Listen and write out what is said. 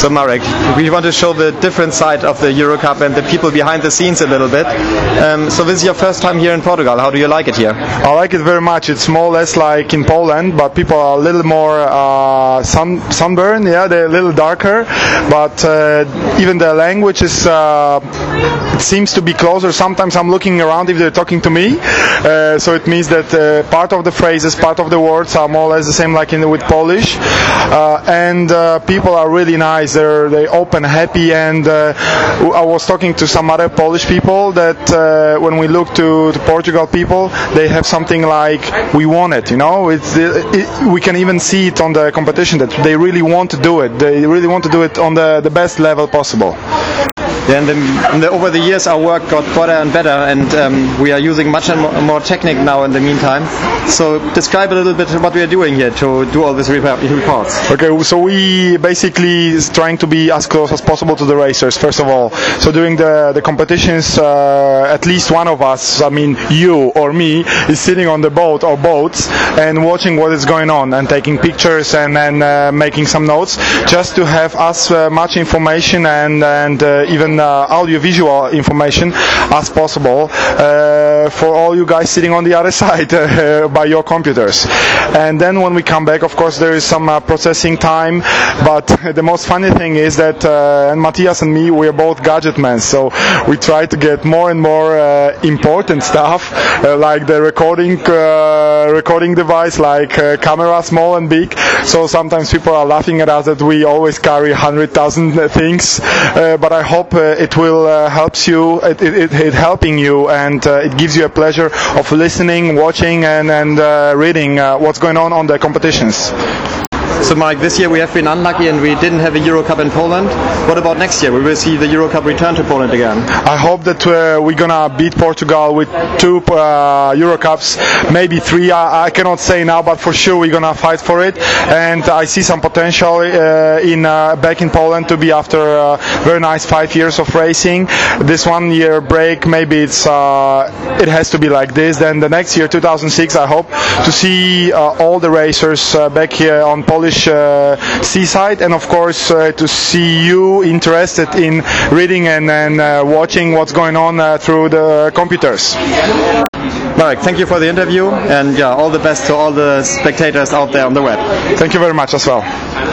So Marek, we want to show the different side of the Eurocup and the people behind the scenes a little bit. So this is your first time here in Portugal. How do you like it here? I like it very much. It's more or less like in Poland, but people are a little more sunburned. Yeah, they're a little darker, but even the language is it seems to be closer. Sometimes I'm looking around if they're talking to me, so it means that part of the phrases, part of the words are more or less the same like with Polish, and people are really nice. They open, happy, and I was talking to some other Polish people that when we look to Portugal people, they have something like we want it, you know. We can even see it on the competition that they really want to do it. They really want to do it on the best level possible. Yeah, and over the years our work got better and better, and we are using much more technique now in the meantime. So describe a little bit what we are doing here to do all these reports. Okay, so we basically is trying to be as close as possible to the racers, first of all. So during the competitions, at least one of us, I mean you or me, is sitting on the boat or boats and watching what is going on and taking pictures and making some notes, just to have as much information and even audio-visual information as possible for all you guys sitting on the other side by your computers. And then when we come back, of course, there is some processing time, but the most funny thing is that and Matthias and me, we are both gadget men, so we try to get more and more important stuff like the recording device, like camera, small and big. So sometimes people are laughing at us that we always carry 100,000 things, but I hope it will helps you, it helping you, and it gives you a pleasure of listening, watching, and reading what's going on the competitions. So Mike, this year we have been unlucky and we didn't have a Eurocup in Poland. What about next year? We will see the Eurocup return to Poland again. I hope that we're gonna beat Portugal with 2 Eurocups, maybe 3. I cannot say now, but for sure we're gonna fight for it. And I see some potential back in Poland to be after a very nice 5 years of racing. This 1 year break, maybe it has to be like this. Then the next year, 2006, I hope to see all the racers back here on Polish seaside, and of course to see you interested in reading and watching what's going on through the computers. Marek, thank you for the interview, and all the best to all the spectators out there on the web. Thank you very much as well.